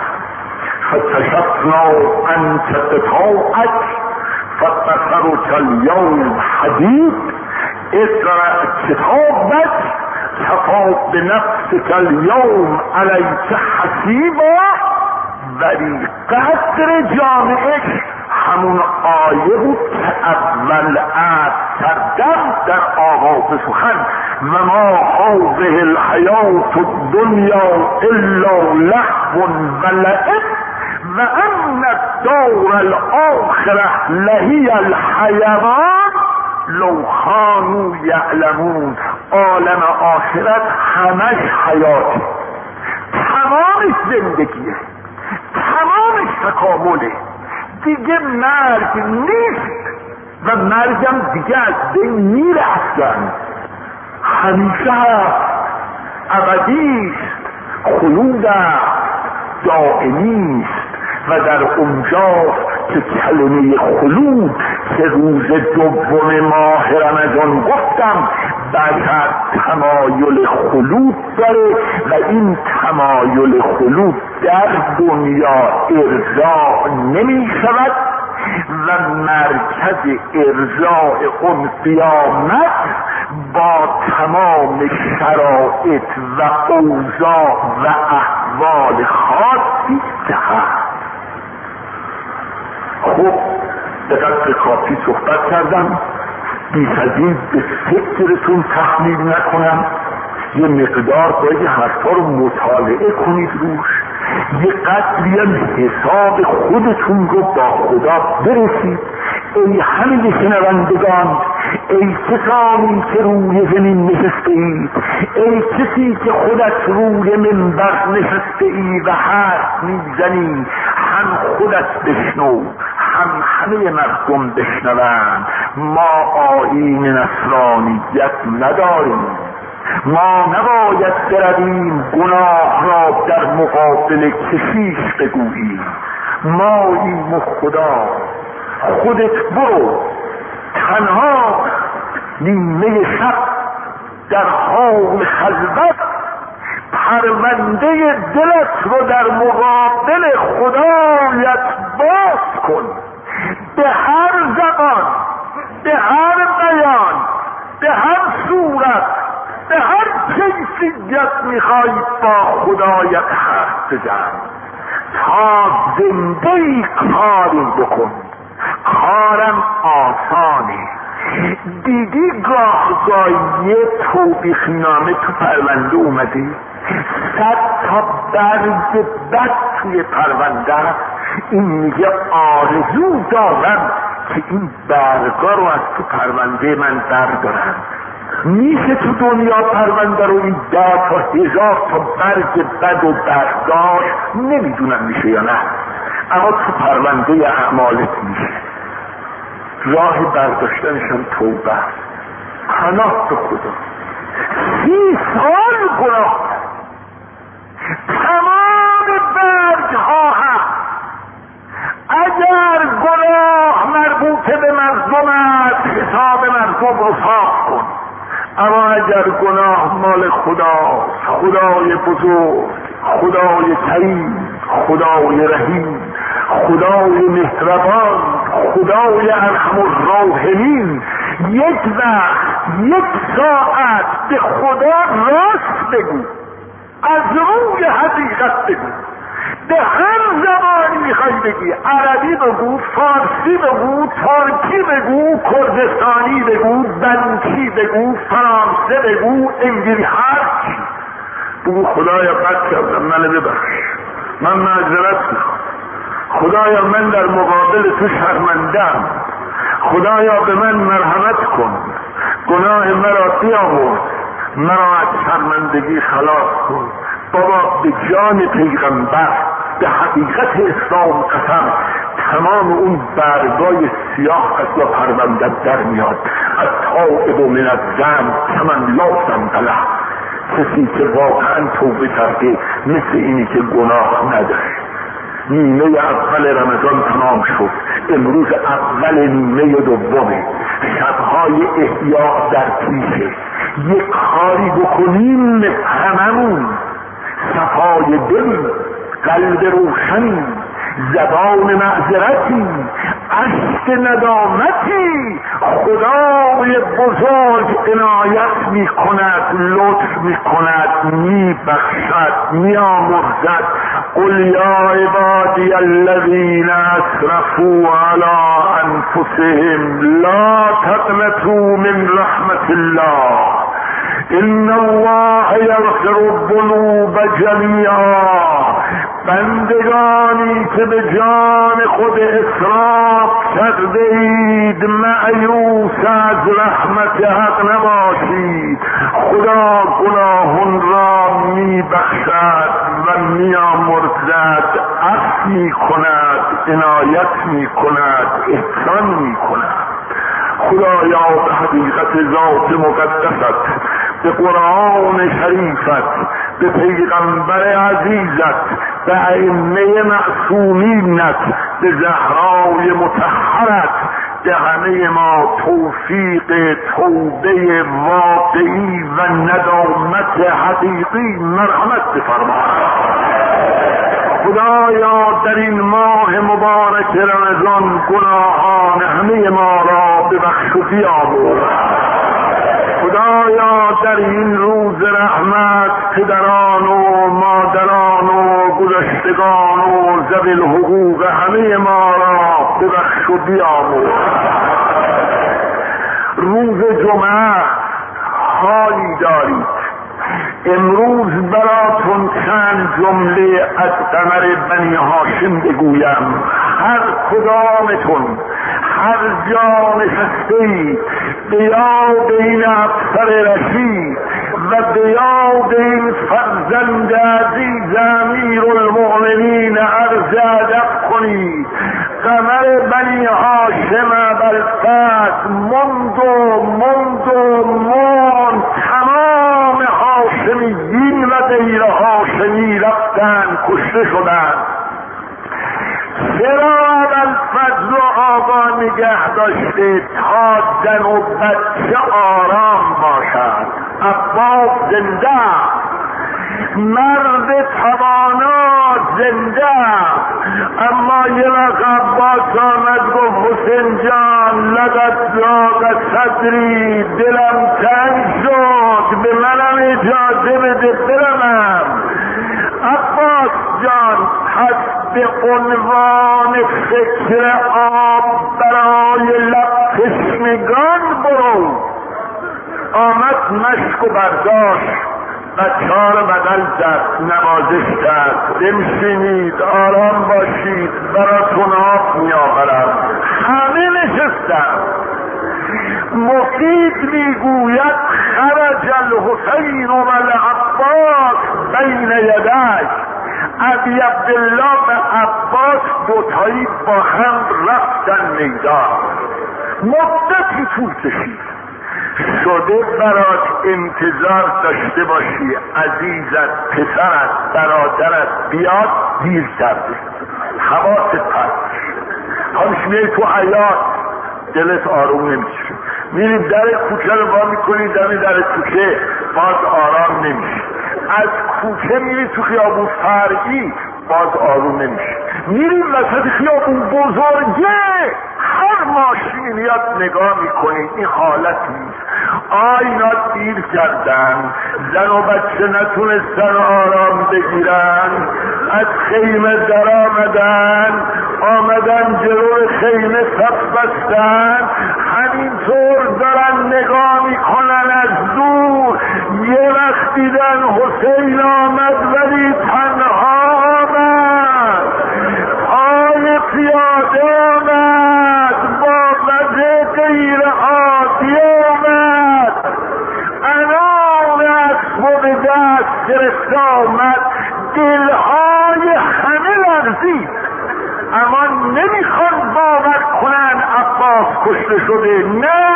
فکشفنا عنک غطاءک فبصرک الیوم حدید اقرأ کتابک کفی بنفسک الیوم علیک حسیبا. ولی قدر جامعه همون آیه بود که اول عرض کردم در آغاز سخن: و ما هذه الحیات الدنیا الا لهو و لعب و ان الدار الاخره لهی الحیوان لو کانوا یعلمون. عالم آخرت همش حیاته، تمامش زندگیه، تمامش تکامله، دیگه مرگ نیست و مرگم دیگه از بین میره اصلا، همیشه هست، ابدیست. خلود دائمی است و در اونجاست که کلمه خلود که روز دوم ماه رمضان گفتم بعد تمایل خلود داره و این تمایل خلود در دنیا ارضا نمی شود و مرکز ارضاء اون قیامت با تمام شرایط و اوضاع و احوال خاصی هست. خب به قدر کافی صحبت کردم، بیش از این به فکرتون تحمیل نکنم. یه مقدار باید حرفا رو مطالعه کنید روش، یه قدری هم حساب خودتون رو با خدا برسید. ای همه شنوندگان، ای کسانی که روی زمین نشسته اید، ای کسی که خودت روی منبر نشسته ای و حرف میزنی، هم خودت بشنو هم همه مردم بشنوند. ما آیین نصرانیت نداریم، ما نباید برویم گناه را در مقابل کشیش بگوییم. ما این خدا، خودت برو تنها نیمه شب در حال خلوت پرونده دلت رو در مقابل خدایت باز کن. به هر زبان، به هر بیان، به هر صورت، به هر کیفیت میخوای با خدایت حرف بزن تا زنده کاری بکن. کارم آسانه. دیدی گاه گاهی توبیخ نامه تو پرونده اومده، صد تا برگ بد توی پرونده، این میگه آرزو دارم که این برگا رو از تو پرونده من بردارم. میشه تو دنیا پرونده رو این ده تا هزار تا برگ بد و برداشت؟ نمیدونم میشه یا نه، اما تو پرونده اعمالت میشه. راه برداشتنش هم توبه، پناه به خدا. سی سال گناه، تمام برگ ها هست. اگر گناه مربوط به مردم است، حساب مردم رو صاف کن. اما اگر گناه مال خدا، خدای بزرگ، خدای کریم، خدای رحیم، خدای مهربان، خدای ارحم الراحمین، یک وقت یک ساعت به خدا راست بگو، از روی حقیقت بگو. به هر زبانی میخوای بگی، عربی بگو، فارسی بگو، ترکی بگو، کردستانی بگو، بنکی بگو، فرانسه بگو، انگلیسی، هر چی بگو. خدایا بد کردم، منو ببخش، من معذرت میخوام. خدایا من در مقابل تو شرمنده‌ام، خدایا به من مرحمت کن، گناه مرا بیامرز، مرا از شرمندگی خلاص کن. بابا به جان پیغمبر، به حقیقت اسلام قسم، تمام اون برگای سیاه از لا پروندت در میاد. از تائب و من الذنب کمن لا ذنب له. کسی که واقعا توبه کرده مثل اینی که گناه نداره. نیمه اول رمضان تمام شد، امروز اول نیمه دومه، شبهای احیا در پیشه. یک کاری بکنیم هممون، صفای دلی، قلب روشنی، زبان معذرتی، اشک ندامتی، خدای بزرگ عنایت می کند، لطف می کند، می بخشد، می آمرزد. قل یا عبادی الذین اسرفوا علی انفسهم لا تقنطوا من رحمت الله ان الله یغفر الذنوب جمیعا. بندگانی که به جان خود اسراف کرده اید مایوس از رحمت حق نباشید. خدا گناهان را می بخشد و می آمرزد، عفو می کند، عنایت می کند، احسان می کند. خدایا به حقیقت ذات مقدست، به قرآن شریفت، به پیغمبر عزیزت، به ائمه معصومینت، به زهرای مطهرت، به همه ما توفیق توبه واقعی و ندامت حقیقی مرحمت بفرما. خدایا در این ماه مبارک رمضان گناهان همه ما را ببخش و بیامرز. خدایا در این روز رحمت پدران و مادران و گذشتگان و ذوی الحقوق همه ما را ببخش و بیامرز. روز جمعه حالی دارید. امروز براتون چند جمله از قمر بنی هاشم بگویم. هر کدامتون هر جا نشسته‌اید به یاد این افسر رشید و به یاد این فرزند عزیز امیرالمؤمنین عرض ادب کنید. قمر بنی هاشم ابوالفتح مند و مند و مند تمام هاشمیین و غیر هاشمی رفتن کشته شدند. چرا ابوالفضل و آقا نگه داشته تا زن و بچه آرام باشد؟ عباس زنده، مرد توانا زنده. اما یه وقت عباس آمد گفت حسین جان لقد ضاق صدری، دلم تنگ شد، به منم اجازه بده برمم. عباس جان پس به عنوان فکر آب برای لب تشنگان برو. آمد مشک و برداشت، بچه ها رو بغل زد، نوازش کرد. بنشینید، آرام باشید، براتون آب می آورم. همه نشستن. مفید میگوید خرج الحسین و العباس بین یدیک. ابی عبدالله و عباس دوتایی با هم رفتن میدان. مدتی طول کشید. شده برات انتظار داشته باشی عزیزت، پسرت، برادرت بیاد، دیر کرده. حواست پرت. همش میای تو حیات دلت آروم نمیشه. میری در کوچه رو با میکنی، در در کوچه باز آرام نمیشه. از کوچه میری تو خیابون فرعی باز آروم نمیشه. میری وسط خیابون بزرگه، هر ماشینی میاد نگاه میکنی، این حالت نیست. آینا دیر کردن، زن و بچه نتونستن آرام بگیرن، از خیمه در آمدن، آمدن جلو خیمه صف بستن، همینطور دارن نگاه میکنن از دور. یه وقت دیدن حسین آمد ولی تنها آمد، پای پیاده آمد، با وضع غیر عادی آمد، انار اسب و به دست گرفته آمد. دلهای همه لرزید، اما نمیخوان باور کنن عباس کشته شده. نه،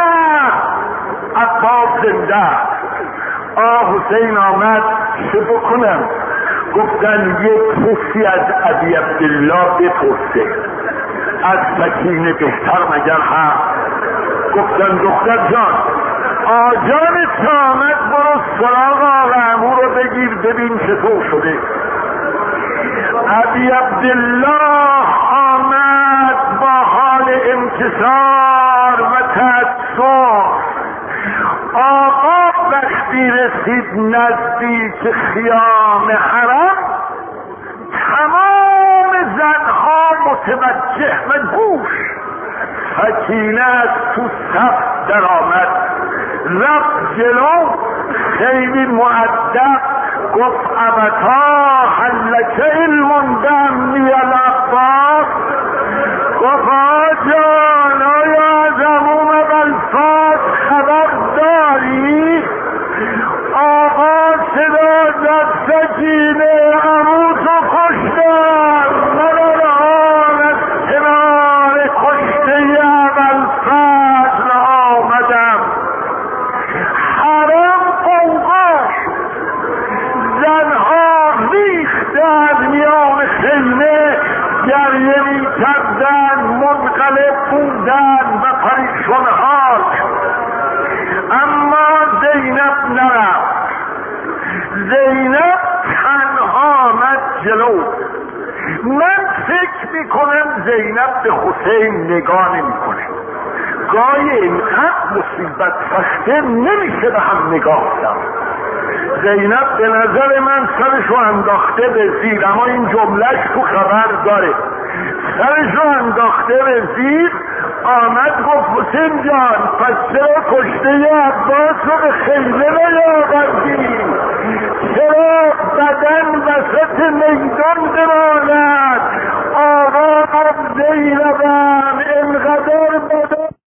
عباس زنده. آه حسین آمد، چه بکنم؟ گفتن یک کسی از ابی عبدالله بپرسه، از سکینه بهتر مگر هم؟ گفتن دختر جان، آجانت آمد، برو سراغ آقا عمو رو بگیر ببین چطور شده. ابی عبدالله آمد با حال انکسار و تأسف. آقا وقتی رسید نزدیک خیام حرم، تمام زنها متوجه و گوش. سکینه تو صف در آمد، رفت جلو، خیلی مؤدب گفت ابتا حلک علم دمی العباس. گفت آجان آیا از عموم ابوالفتح خبر داری؟ آقا صدا زد سکینه، عمو تو کشتن، من الان از کنار کشته ابوالفتح آمدم. حرم قوقاش، زن گریه می کردن، منقلب بودن و پریشان حال. اما زینب نرفت. زینب تنها آمد جلو. من فکر میکنم زینب به حسین نگاه نمیکنه. گاهی اینقدر مصیبت فشته نمیشه به هم نگاه کرد. زینب به نظر من سرشو انداخته به زیر، اما این جملهش تو خبر داره. سرشو انداخته به زیر، آمد گفت حسین جان پس چرا کشته عباس رو به خیمه نیاوردی؟ چرا بدن وسط میدان بماند؟ آقا زینب